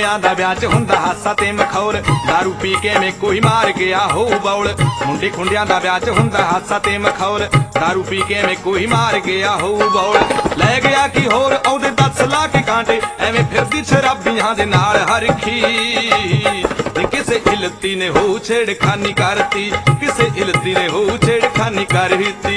कुड़ियां दा ब्याह च हुंदा हासा ते मखौल, दारू पी के में कोई मार गया हो बौल। मुंडे खुंडियां दा ब्याह च हुंदा हासा ते मखौल, दारू पी के में कोई मार गया हो बौल। लै गया की होर औदे 10 लाख कांटे, एवें फिरदी शराबियां दे नाल हरखी। किसे इलती ने हो छेड़खानी करती, किसे इलती ने हो छेड़खानी करती।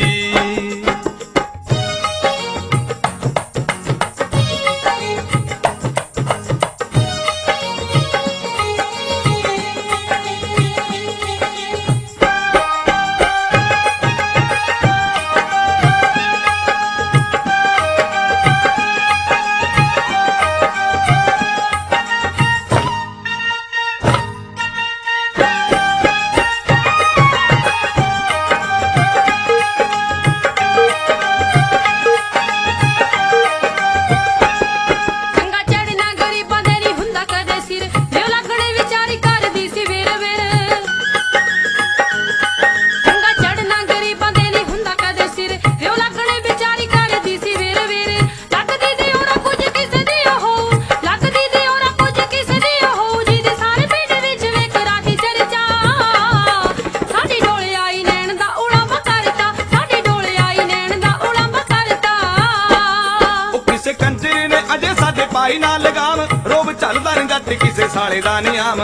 पाई ना लगाम रोब चलदा रंगत किसे साले दा नियाम।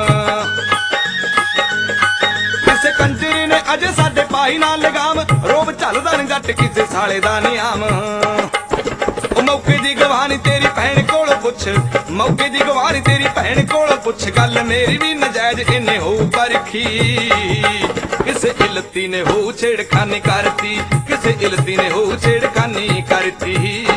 किसे कंजरी ने अजे साडे पाई ना लगाम रोब चलदा रंगत किसे साले दा नियाम। मौके दी गवानी तेरी भैन कोल पुछ, मौके दी गवानी तेरी भैन कोल पुछ, गल मेरी भी नजायज इन्ने हो परखी। किसे इलती ने हो छेड़खानी करती, किसे इलती ने हो छेड़खानी करती।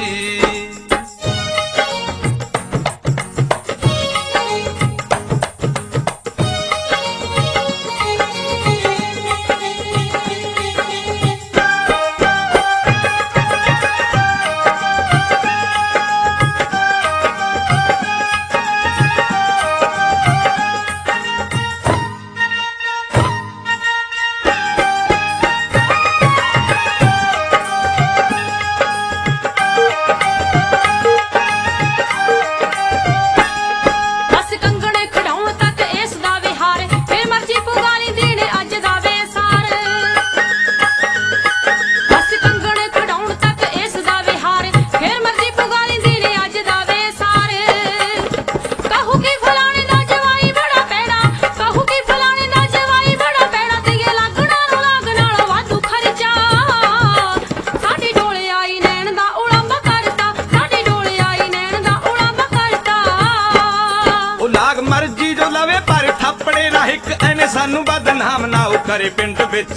मर्जी जो लवे पर थप्पड़े ना हिक, एने सानू बदनाम ना करे पिंड विच।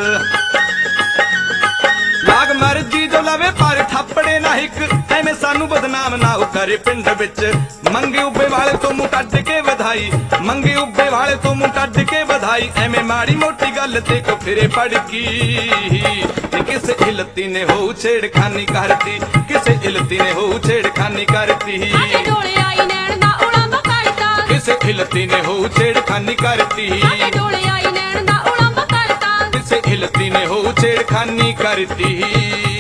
लाग मर्जी जो लवे पर थप्पड़े ना हिक, एने सानू बदनाम ना करे पिंड विच। मंगे उब्बे वाले तो मुंह कट के बधाई, मंगे उब्बे वाले तो मुंह कट के बधाई, एवें माड़ी मोटी गल ते को फिरे पड़की। किसे इलती ने हो छेड़खानी करती, किसे इलती ने हो छेड़खानी करती। किसे इलती ने हो छेड़खानी करती, किसे इलती ने हो छेड़खानी करती।